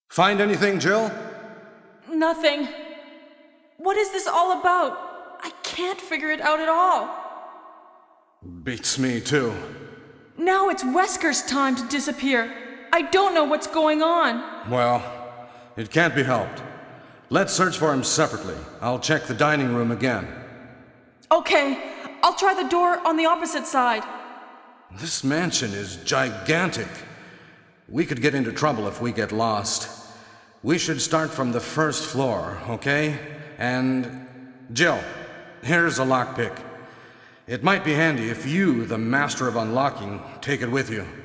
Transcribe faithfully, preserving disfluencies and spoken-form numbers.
Find anything, Jill? Nothing. What is this all about? I can't figure it out at all. Beats me, too. Now it's Wesker's time to disappear. I don't know what's going on. Well, it can't be helped. Let's search for him separately. I'll check the dining room again. Okay, I'll try the door on the opposite side. This mansion is gigantic. We could get into trouble if we get lost. We should start from the first floor, okay? And... Jill, here's a lockpick. It might be handy if you, the master of unlocking, take it with you.